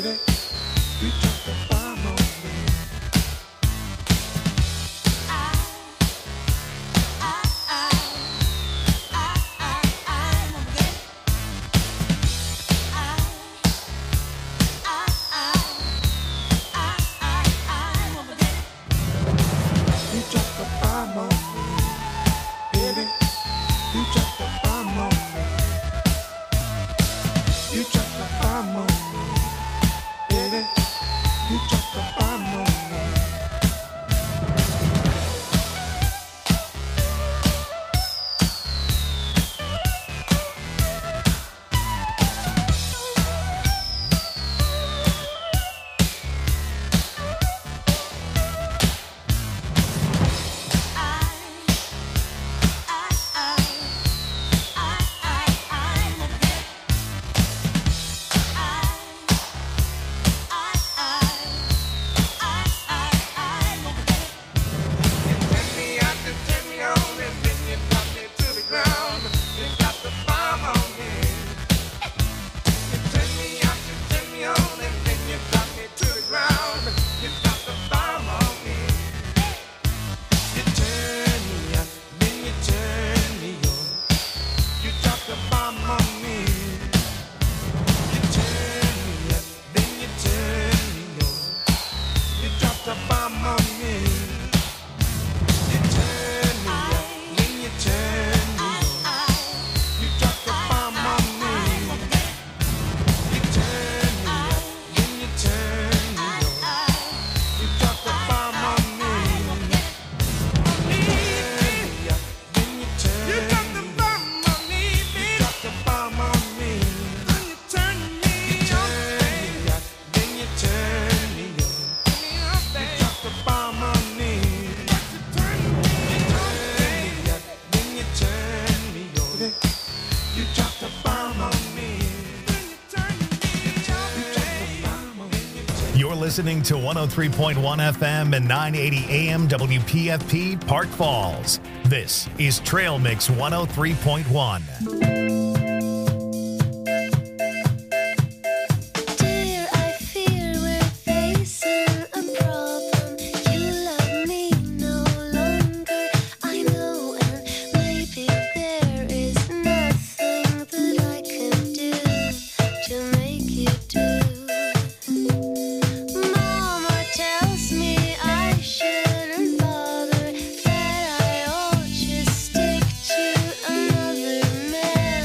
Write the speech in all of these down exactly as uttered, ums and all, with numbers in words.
Listening to one oh three point one F M and nine eighty A M W P F P Park Falls. This is Trail Mix one oh three point one. Stick to another man.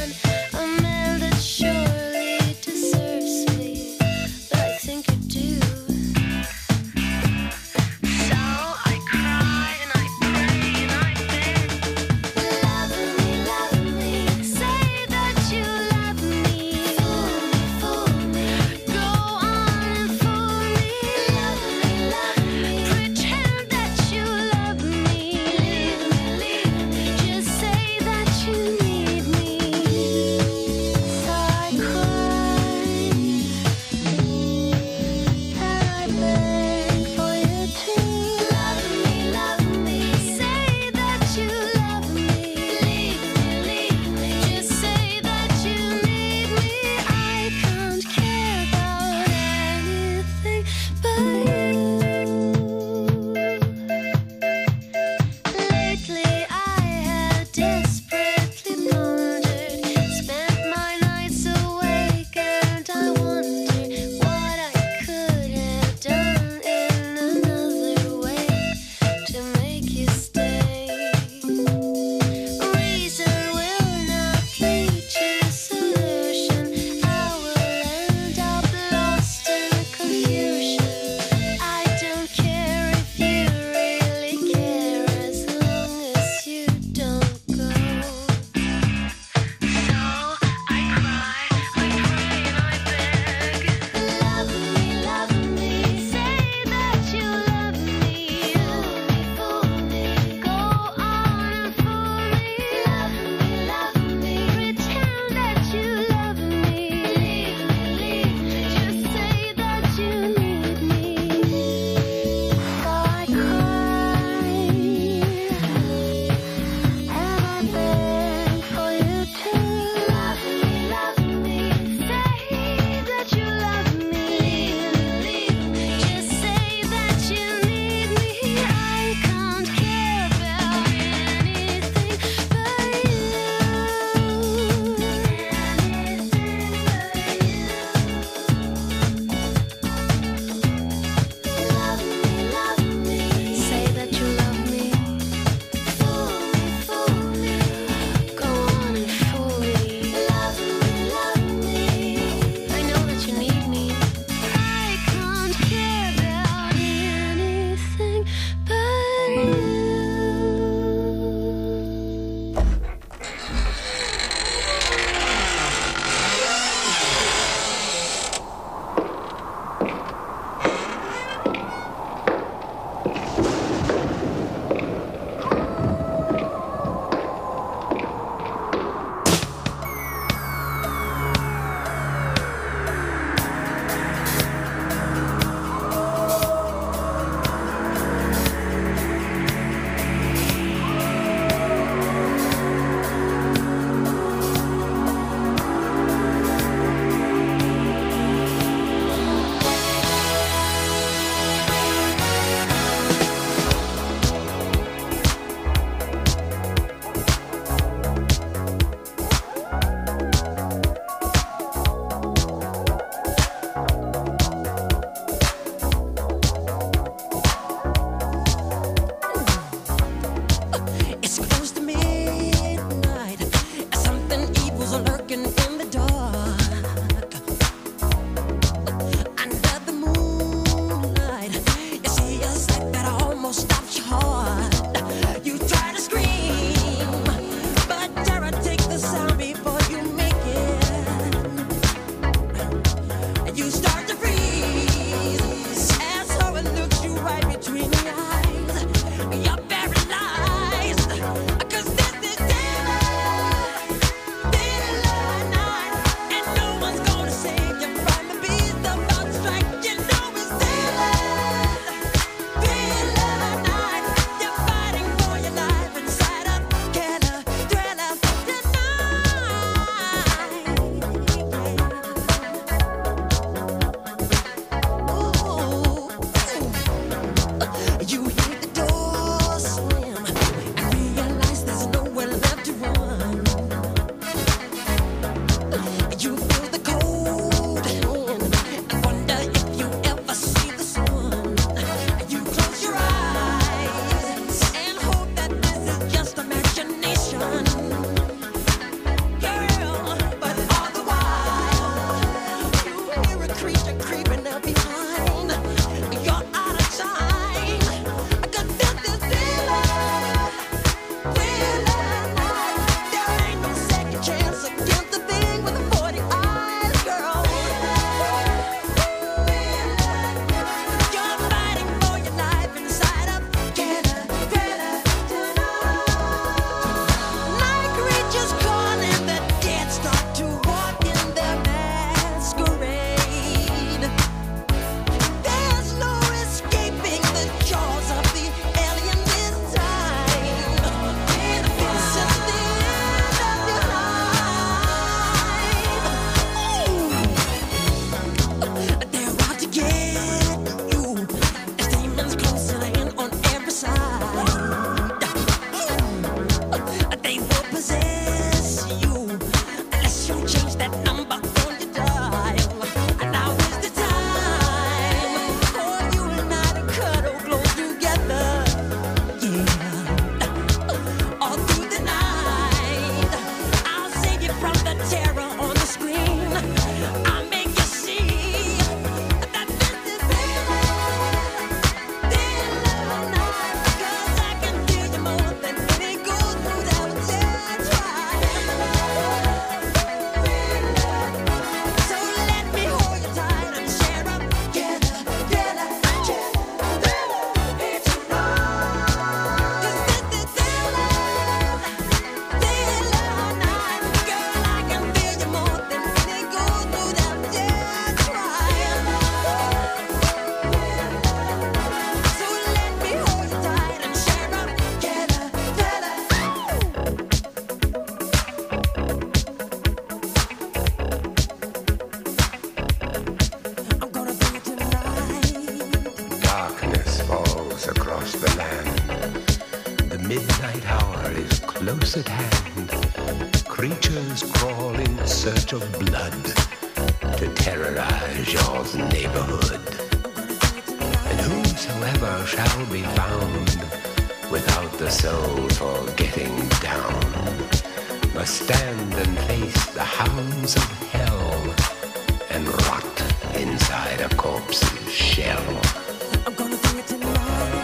close at hand, creatures crawl in search of blood to terrorize your neighborhood. And whosoever shall be found without the soul for getting down must stand and face the hounds of hell and rot inside a corpse's shell. I'm gonna do it tonight.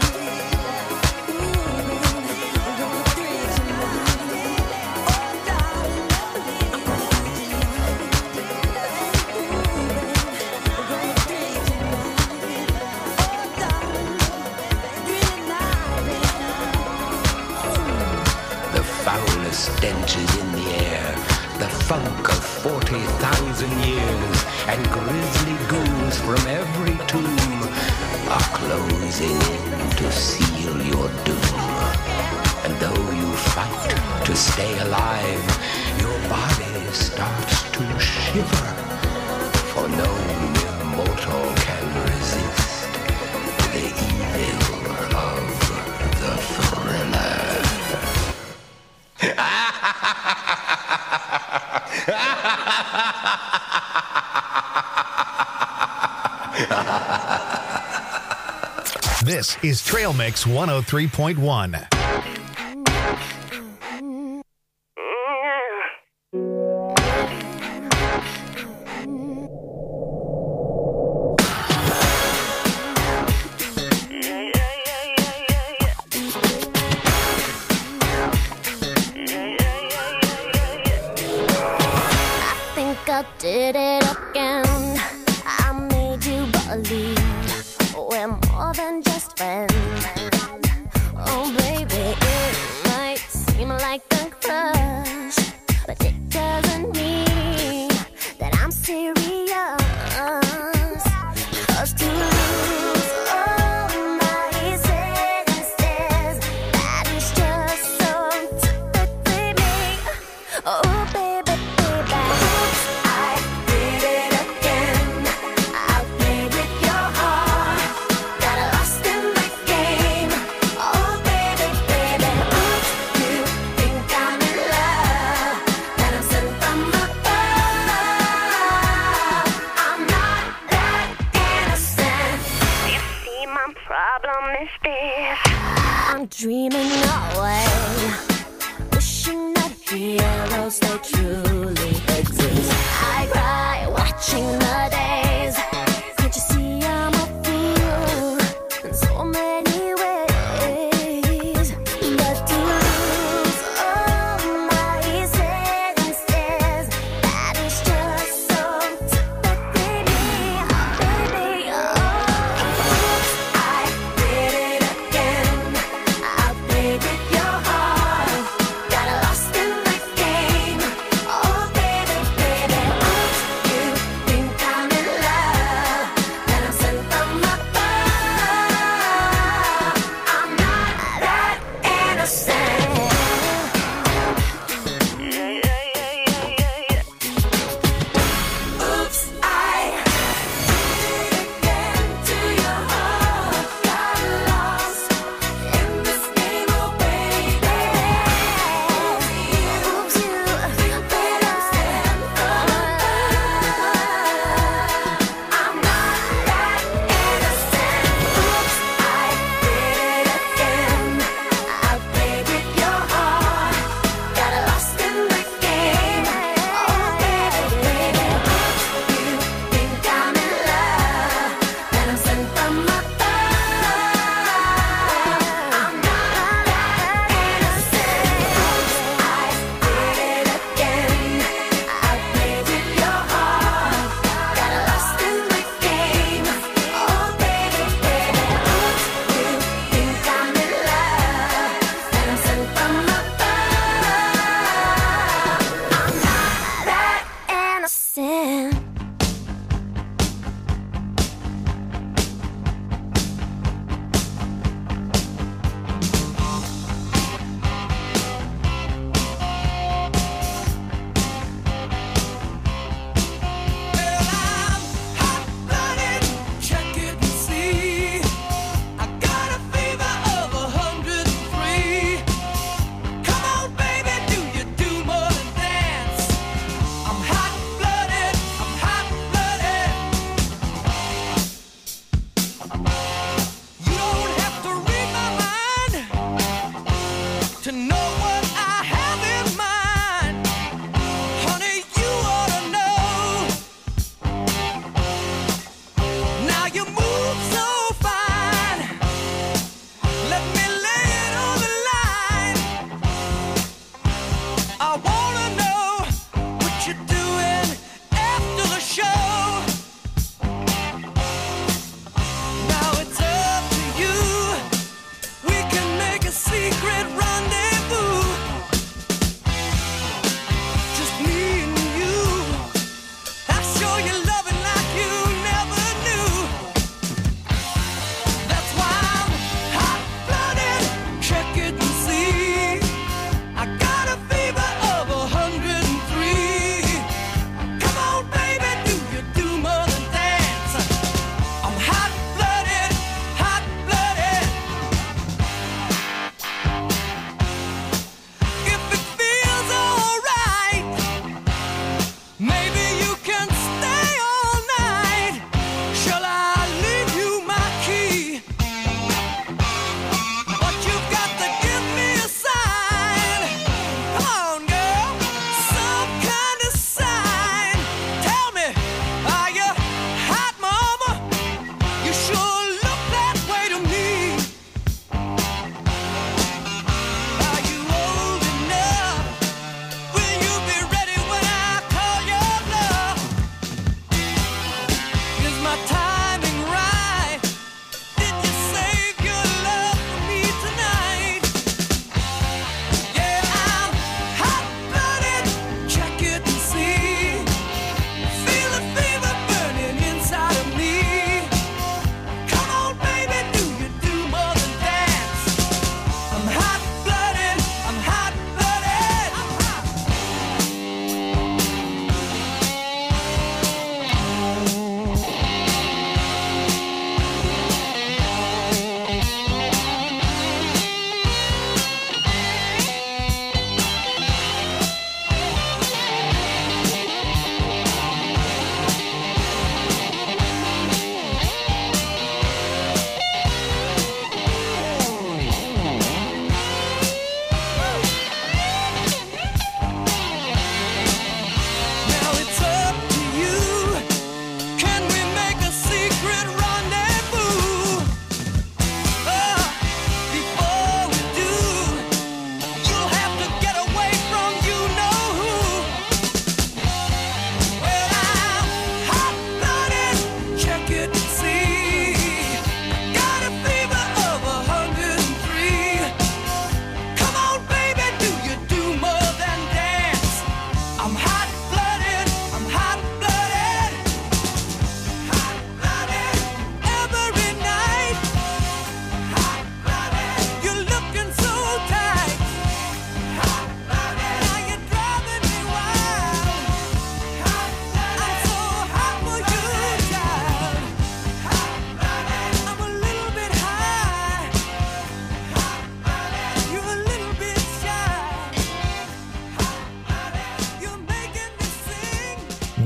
Stench is in the air, the funk of forty thousand years, and grisly ghouls from every tomb are closing in to seal your doom. And though you fight to stay alive, your body starts to shiver, for no mere mortal can resist the evil of the thriller. This is Trail Mix one oh three point one. I did it again. I made you believe we're more than just friends. Oh baby, it might seem like a crush, but it doesn't mean that I'm serious. 'Cause to lose all my senses, that is just so typically me. Oh baby, baby. I'm dreaming away, wishing that heroes they truly exist. I cry watching the days. Can't you see I'm a fool in so many ways? But to lose all my senses, that is just so typically me, baby. Oh, I did it again. I played with your heart.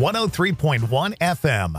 one oh three point one F M.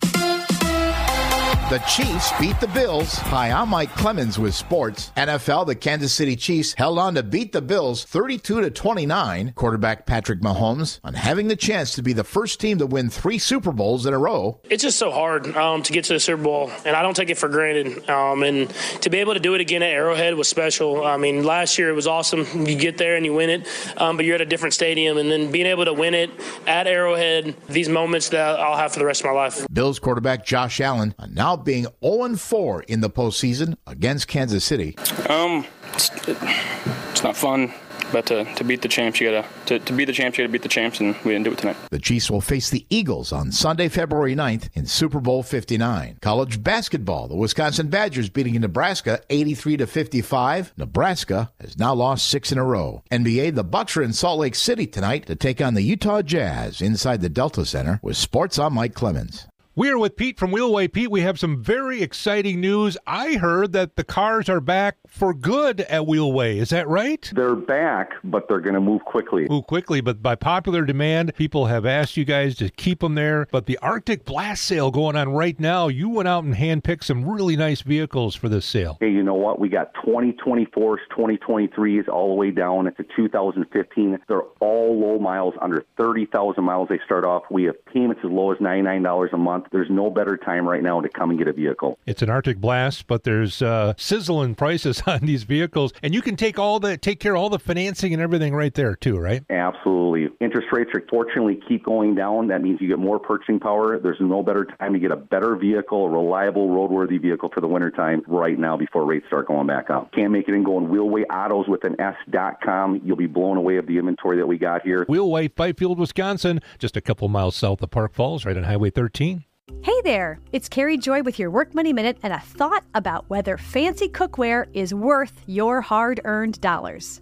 The Chiefs beat the Bills. Hi, I'm Mike Clemens with sports. N F L, the Kansas City Chiefs held on to beat the Bills thirty-two to twenty-nine. Quarterback Patrick Mahomes on having the chance to be the first team to win three Super Bowls in a row. It's just so hard um, to get to the Super Bowl, and I don't take it for granted. Um, and to be able to do it again at Arrowhead was special. I mean, last year it was awesome. You get there and you win it, um, but you're at a different stadium. And then being able to win it at Arrowhead, these moments that I'll have for the rest of my life. Bills quarterback Josh Allen now being oh and four in the postseason against Kansas City. Um, it's, it's not fun, but to, to beat the champs, you gotta to, to beat the champs, you gotta beat the champs, and we didn't do it tonight. The Chiefs will face the Eagles on Sunday, February ninth in Super Bowl fifty-nine. College basketball, the Wisconsin Badgers beating Nebraska eighty-three to fifty-five. Nebraska has now lost six in a row. N B A, the Bucks are in Salt Lake City tonight to take on the Utah Jazz inside the Delta Center. With sports, I'm Mike Clemens. We're with Pete from Wheelway. Pete, we have some very exciting news. I heard that the cars are back for good at Wheelway. Is that right? They're back, but they're going to move quickly. Move quickly, but by popular demand, people have asked you guys to keep them there. But the Arctic Blast sale going on right now, you went out and handpicked some really nice vehicles for this sale. Hey, you know what? We got twenty twenty-fours, twenty twenty-threes, all the way down to two thousand fifteen. They're all low miles, under thirty thousand miles they start off. We have payments as low as ninety-nine dollars a month. There's no better time right now to come and get a vehicle. It's an Arctic Blast, but there's uh, sizzling prices on these vehicles, and you can take all the take care of all the financing and everything right there too, right? Absolutely. Interest rates are fortunately keep going down. That means you get more purchasing power. There's no better time to get a better vehicle, a reliable, roadworthy vehicle for the wintertime right now before rates start going back up. Can't make it and go on Wheelway Autos with an S dot com. You'll be blown away of the inventory that we got here. Wheelway, Fifield, Wisconsin, just a couple miles south of Park Falls, right on Highway thirteen. Hey there, it's Carrie Joy with your Work Money Minute and a thought about whether fancy cookware is worth your hard-earned dollars.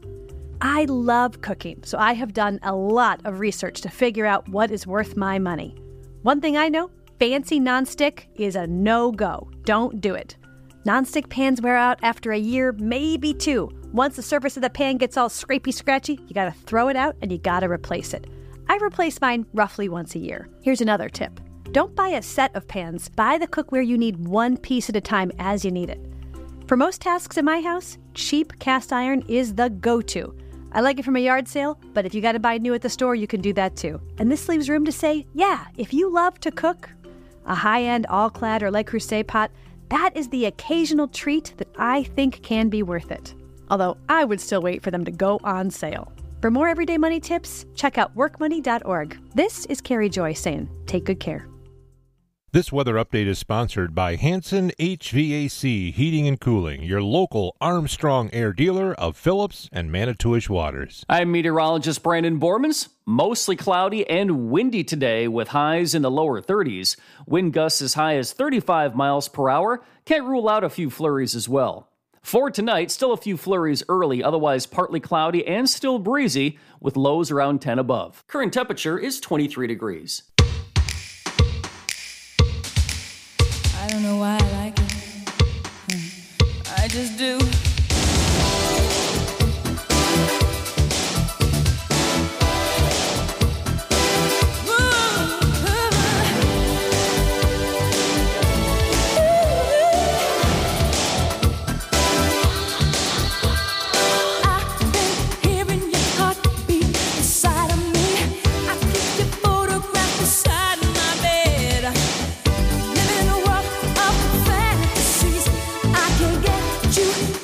I love cooking, so I have done a lot of research to figure out what is worth my money. One thing I know, fancy nonstick is a no-go. Don't do it. Nonstick pans wear out after a year, maybe two. Once the surface of the pan gets all scrapey-scratchy, you gotta throw it out and you gotta replace it. I replace mine roughly once a year. Here's another tip. Don't buy a set of pans. Buy the cookware you need one piece at a time as you need it. For most tasks in my house, cheap cast iron is the go-to. I like it from a yard sale, but if you got to buy new at the store, you can do that too. And this leaves room to say, yeah, if you love to cook, a high-end all-clad or Le Creuset pot, that is the occasional treat that I think can be worth it. Although I would still wait for them to go on sale. For more everyday money tips, check out work money dot org. This is Carrie Joy saying, take good care. This weather update is sponsored by Hanson H V A C Heating and Cooling, your local Armstrong Air dealer of Phillips and Manitowish Waters. I'm meteorologist Brandon Bormans. Mostly cloudy and windy today with highs in the lower thirties. Wind gusts as high as thirty-five miles per hour. Can't rule out a few flurries as well. For tonight, still a few flurries early, otherwise partly cloudy and still breezy with lows around ten above. Current temperature is twenty-three degrees. I don't know why I like it. I just do. You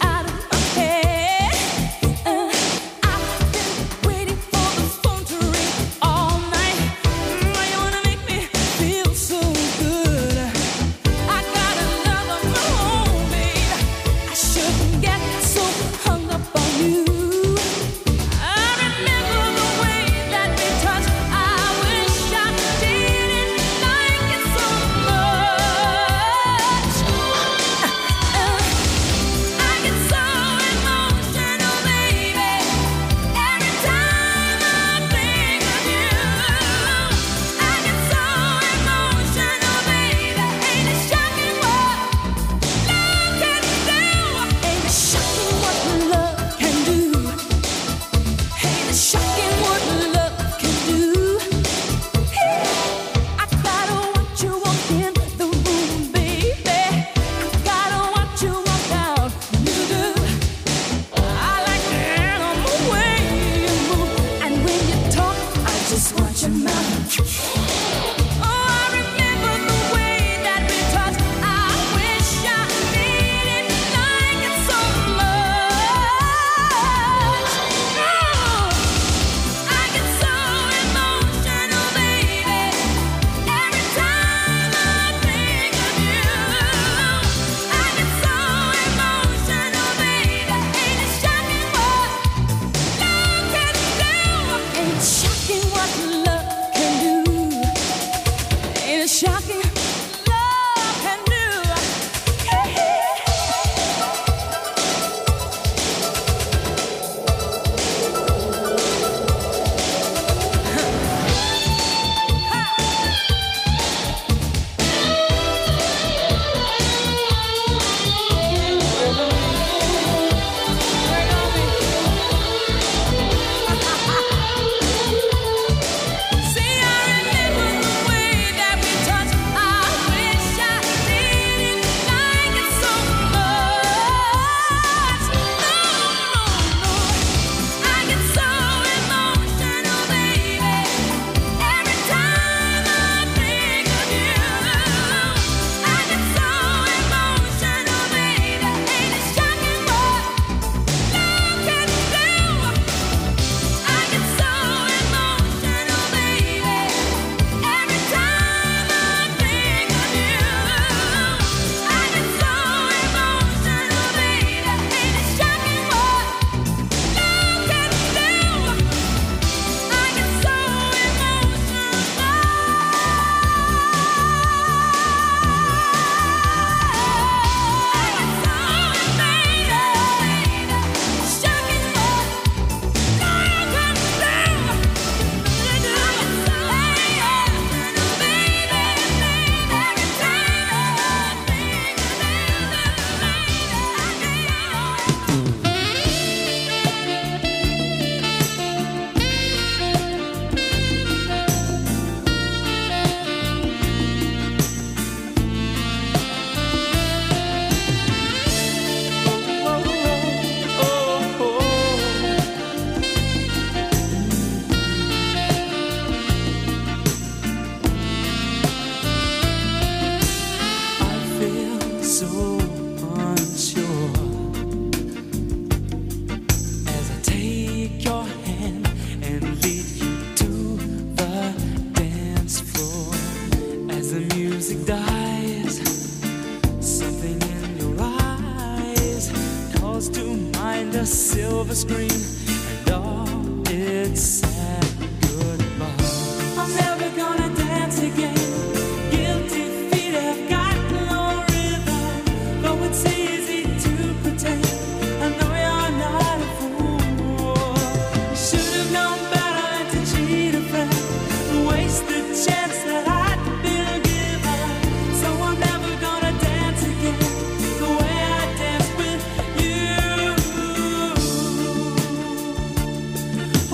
music dies, something in your eyes calls to mind a silver screen and all its sad goodbye. I'm never gonna dance again. Guilty feet have got no rhythm, though it's easy to pretend. I know you're not a fool. You should have known better than to cheat a friend and waste the chance that I'd been given. So I'm never gonna dance again the way I danced with you. Oh,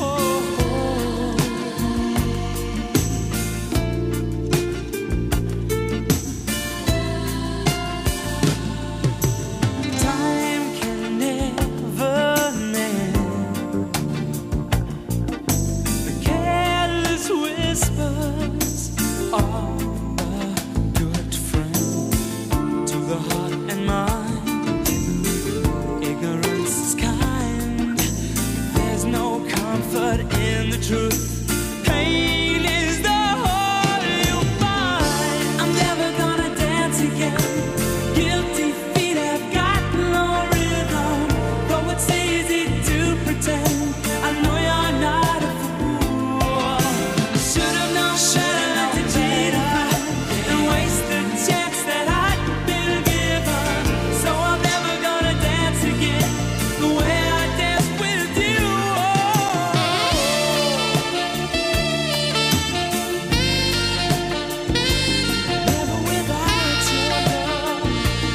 time can never mend the careless whispers of a good friend to the heart and mind. Ignorance is kind. There's no comfort in the truth. Pain is the whole you'll find. I'm never gonna dance again. Guilty feet have got no rhythm, though it's easy to pretend. I know you're not a fool. Should have known better than to cheat a friend and waste the chance that I'd been given. So I'm never gonna dance again the way I danced with you. Never without your love.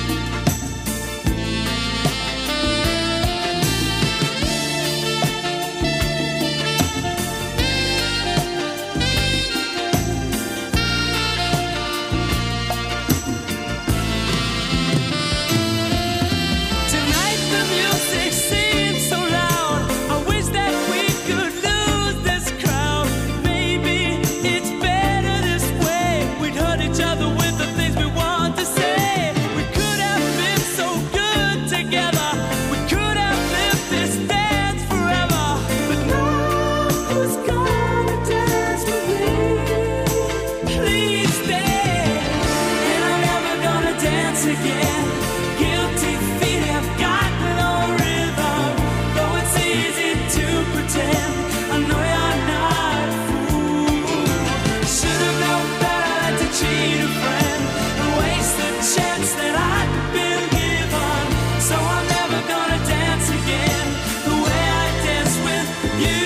Tonight the music seems so loud. I wish that we could lose this crowd. Maybe it's better this way. We'd hurt each other with the things we want to say. We could have been so good together. We could have lived this dance forever. But now who's gonna dance with me? Please stay. And I'm never gonna dance again. Guilty feet have got no rhythm, though it's easy to pretend. I know you're not a fool. Should have known better than to cheat a friend and waste the chance that I'd been given. So I'm never gonna dance again the way I danced with you.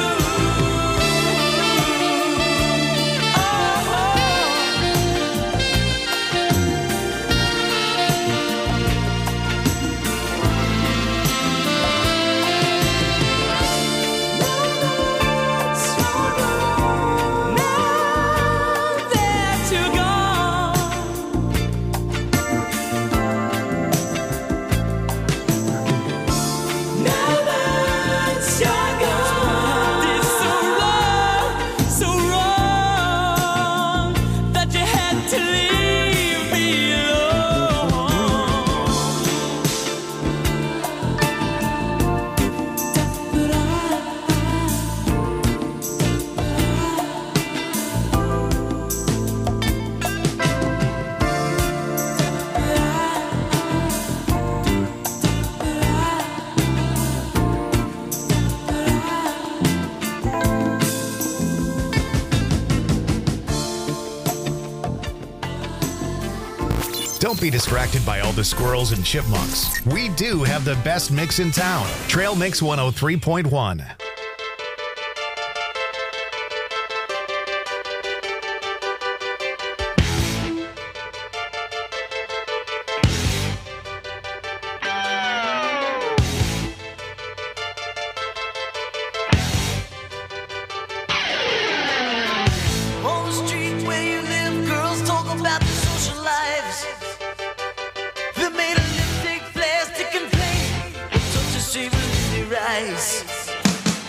Now that you're gone, now that you're gone, it's so wrong, so wrong that you had to leave me alone. But Don't be distracted by all the squirrels and chipmunks. We do have the best mix in town. Trail Mix one oh three point one. on the street where you live, girls talk about their social lives. They made a lipstick, plastic, and plain. Such a shame in their eyes.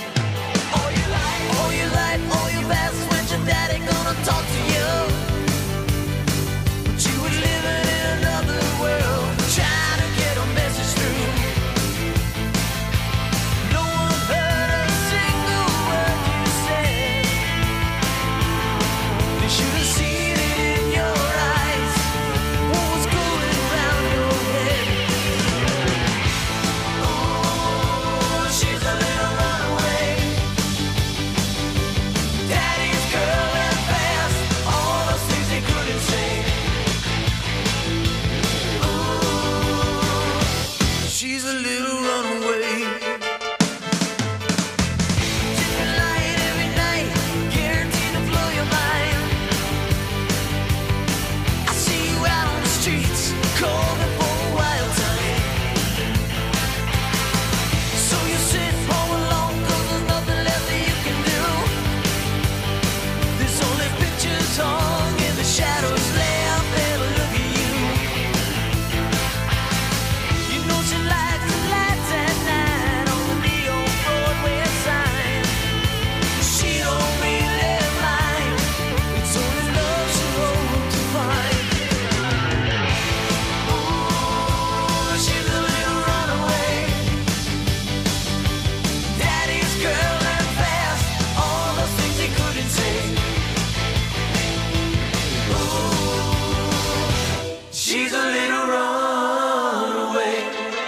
She's a little runaway.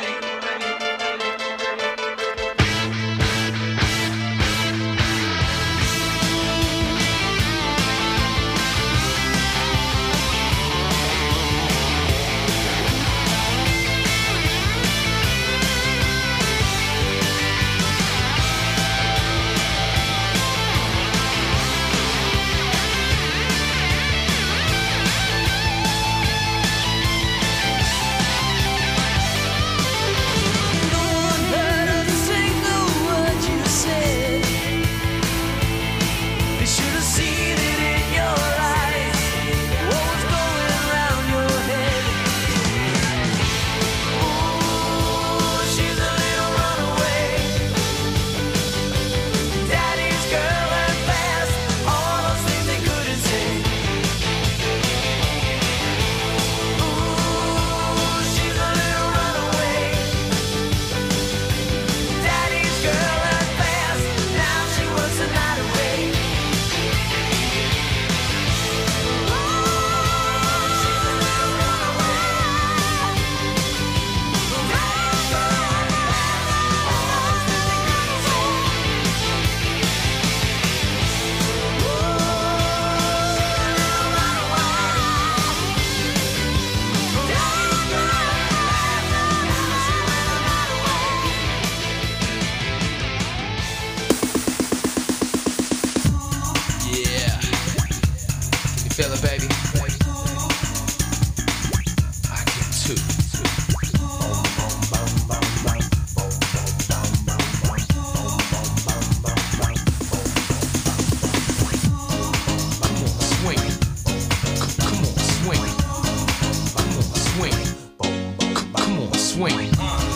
Feel it, baby. I can too. Swing. Come on, swing. Come on, swing. Come on, swing.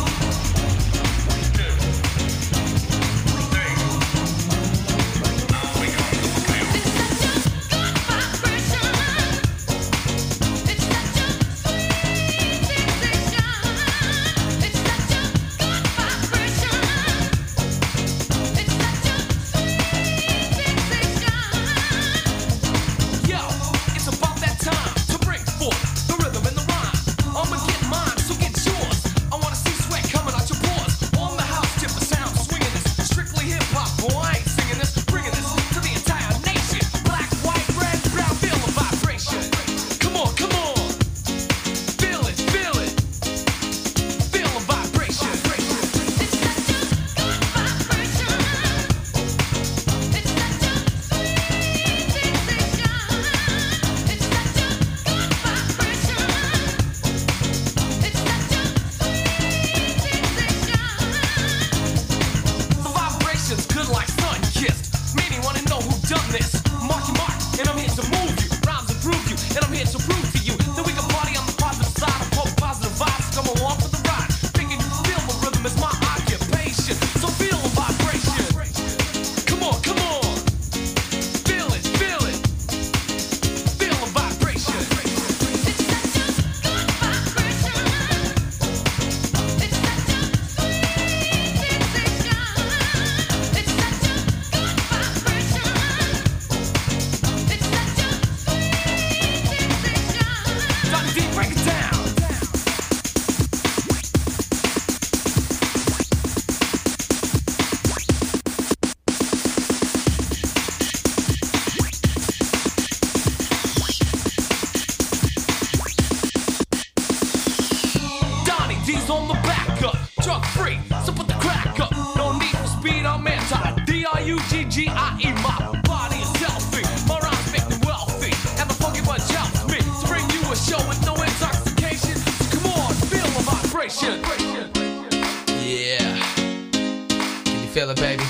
Feel it, baby.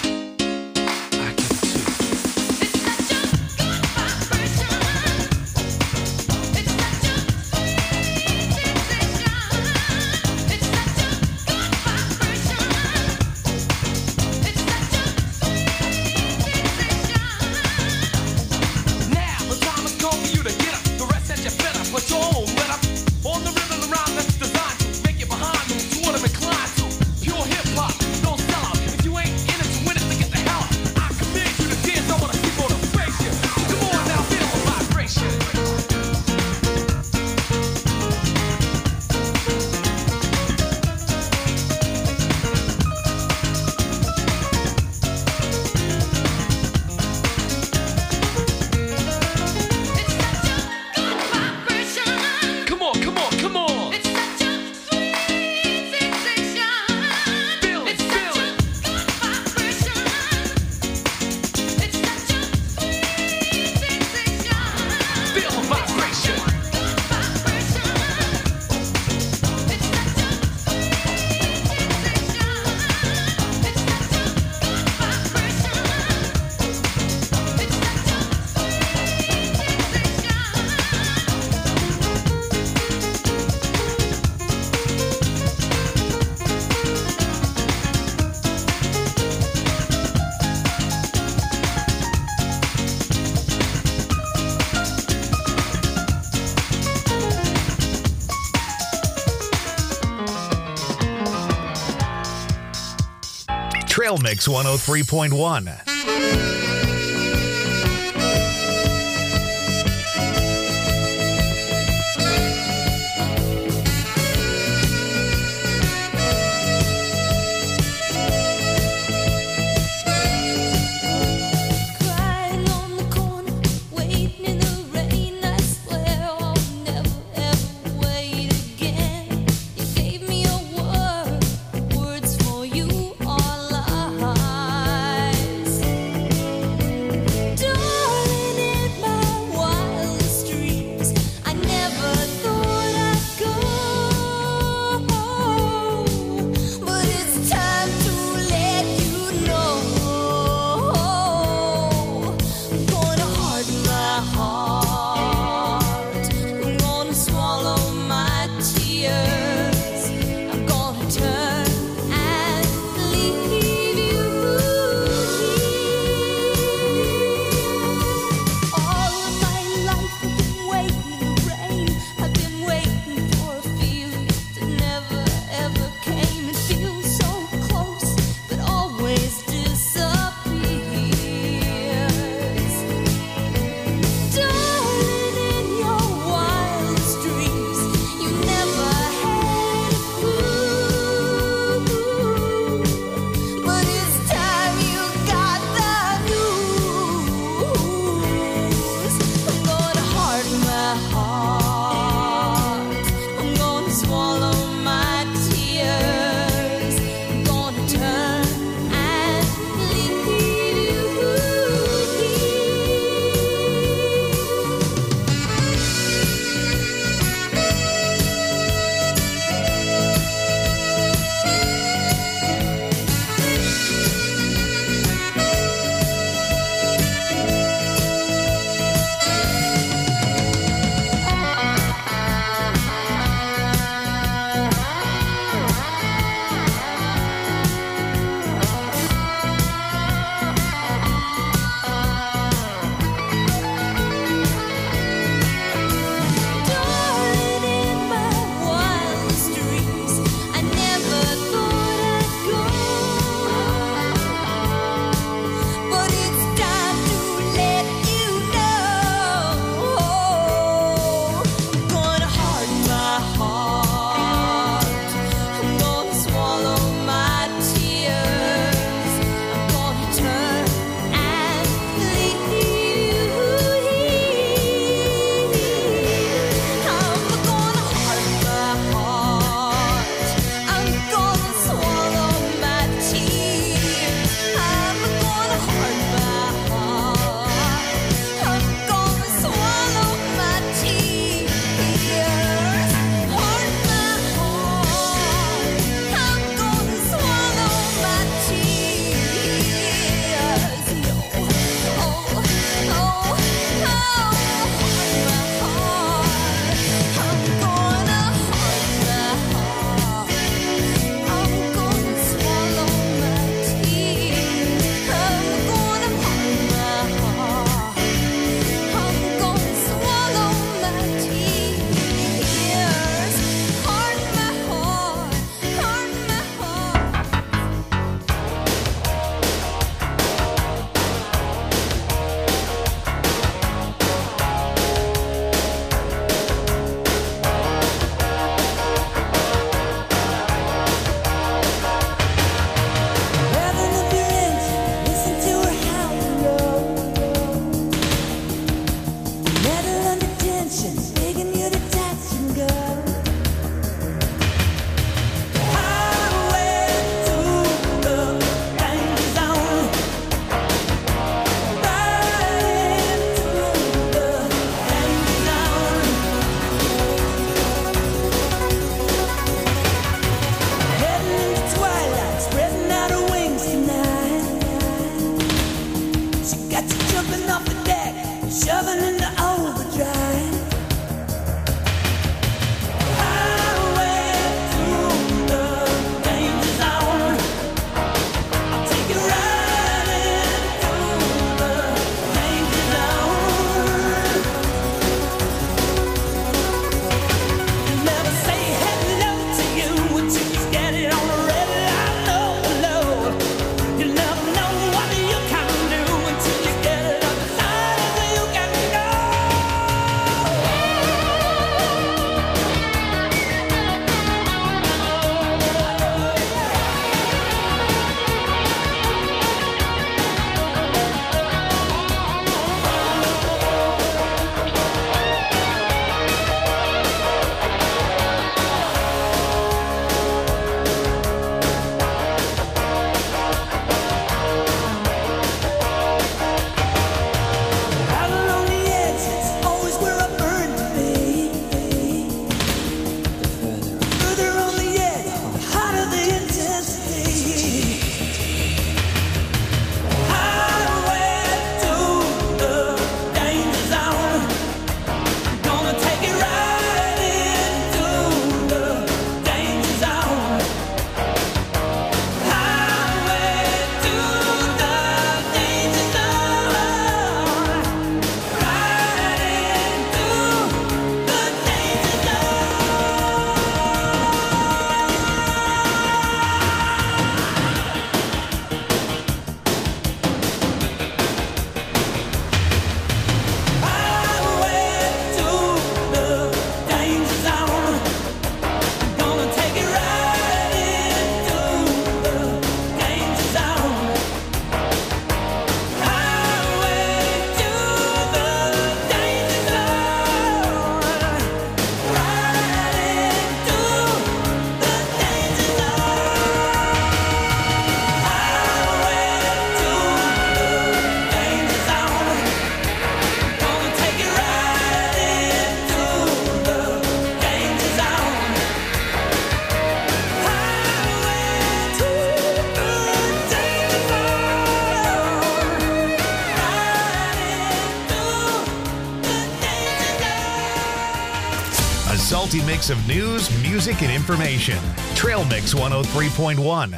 I can Now the time has come for you to get up. The rest that you better put your own let up on the rhythm around that's designed to make you behind. You wanna recline to pure hip hop, no sellout. If you ain't in it to win it, Trail Mix one oh three point one. Words for you are lies. A salty mix of news, music, and information. Trail Mix one oh three point one.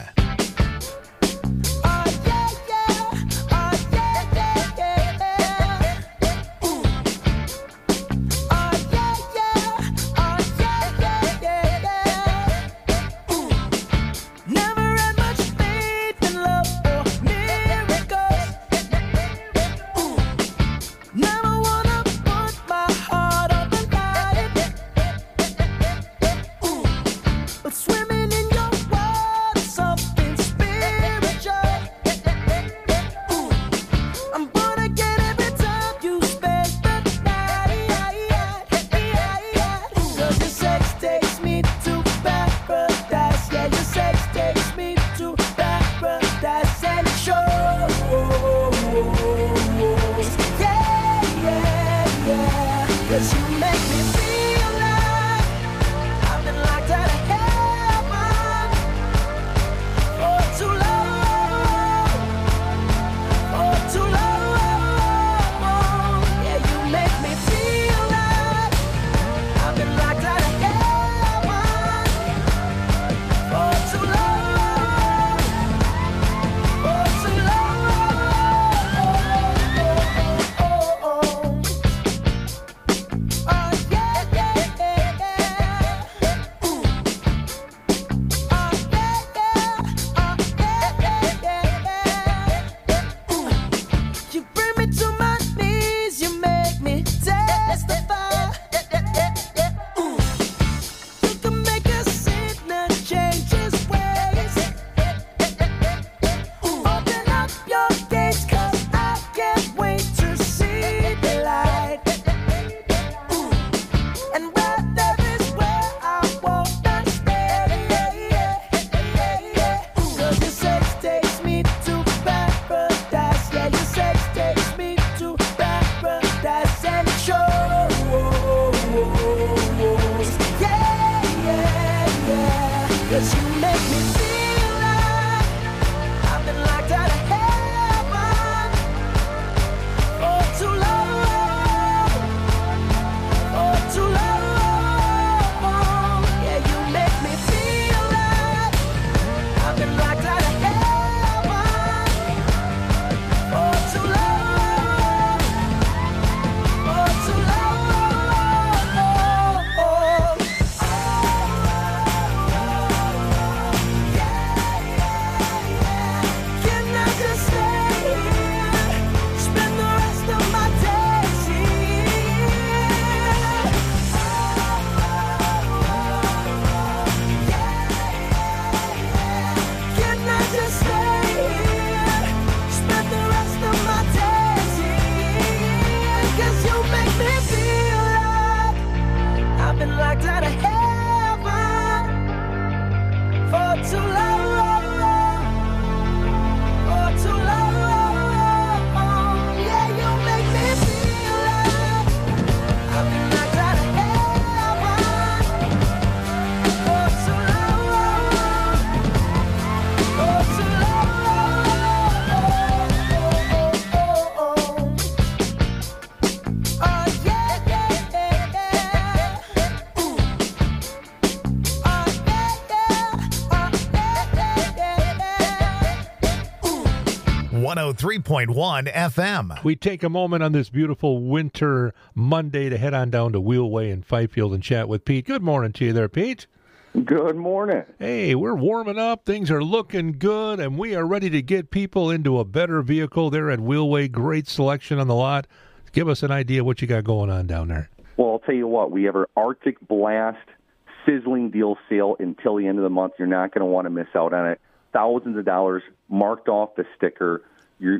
one oh three point one F M. We take a moment on this beautiful winter Monday to head on down to Wheelway in Fifield and chat with Pete. Good morning to you there, Pete. Good morning. Hey, we're warming up. Things are looking good, and we are ready to get people into a better vehicle there at Wheelway. Great selection on the lot. Give us an idea what you got going on down there. Well, I'll tell you what. We have our Arctic Blast sizzling deal sale until the end of the month. You're not going to want to miss out on it. Thousands of dollars marked off the sticker. You're,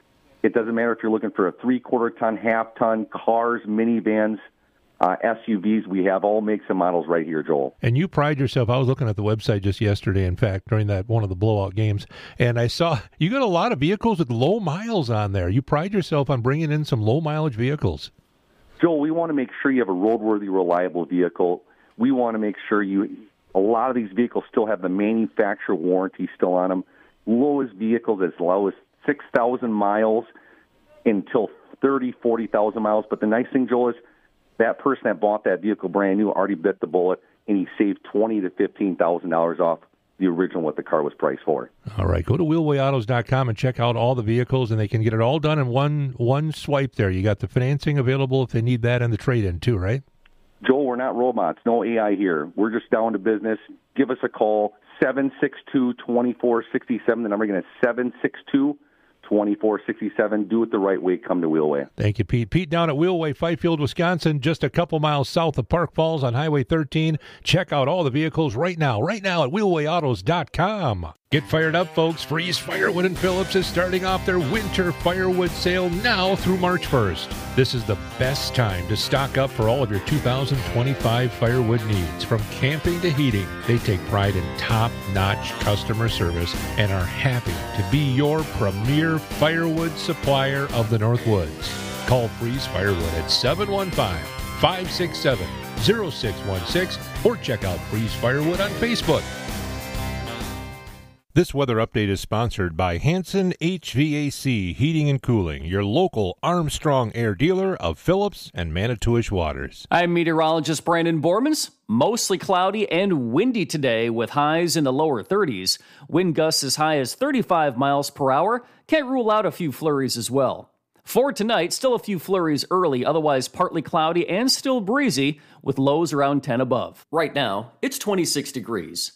it doesn't matter if you're looking for a three-quarter ton, half-ton, cars, minivans, uh, S U Vs. We have all makes and models right here, Joel. And you pride yourself. I was looking at the website just yesterday, in fact, during that one of the blowout games, and I saw you got a lot of vehicles with low miles on there. You pride yourself on bringing in some low-mileage vehicles. Joel, we want to make sure you have a roadworthy, reliable vehicle. We want to make sure you – a lot of these vehicles still have the manufacturer warranty still on them. Lowest vehicles as low as six thousand miles until thirty, forty thousand miles. But the nice thing, Joel, is that person that bought that vehicle brand new already bit the bullet, and he saved twenty thousand to fifteen thousand dollars off the original what the car was priced for. All right, go to wheelway autos dot com and check out all the vehicles, and they can get it all done in one one swipe there. You got the financing available if they need that, and the trade-in too, right? Joel, we're not robots. No A I here. We're just down to business. Give us a call, seven six two, two four six seven. The number again is seven six two, two four six seven. Do it the right way. Come to Wheelway. Thank you, Pete. Pete down at Wheelway, Fifield, Wisconsin, just a couple miles south of Park Falls on Highway thirteen. Check out all the vehicles right now, right now at wheelway autos dot com. Get fired up, folks. Freeze Firewood and Phillips is starting off their winter firewood sale now through March first. This is the best time to stock up for all of your two thousand twenty-five firewood needs. From camping to heating, they take pride in top-notch customer service and are happy to be your premier firewood supplier of the North Woods. Call Freeze Firewood at seven one five, five six seven, zero six one six or check out Freeze Firewood on Facebook. This weather update is sponsored by Hanson H V A C Heating and Cooling, your local Armstrong Air dealer of Phillips and Manitowish Waters. I'm meteorologist Brandon Bormans. Mostly cloudy and windy today with highs in the lower thirties. Wind gusts as high as thirty-five miles per hour. Can't rule out a few flurries as well. For tonight, still a few flurries early, otherwise partly cloudy and still breezy with lows around ten above. Right now, it's twenty-six degrees.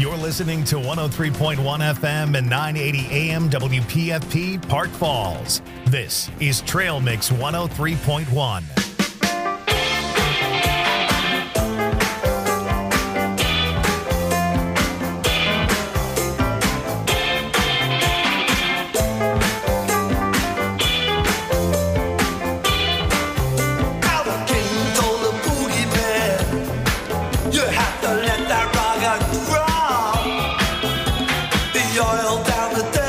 You're listening to one oh three point one F M and nine eighty A M W P F P Park Falls. This is Trail Mix one oh three point one. The oil down the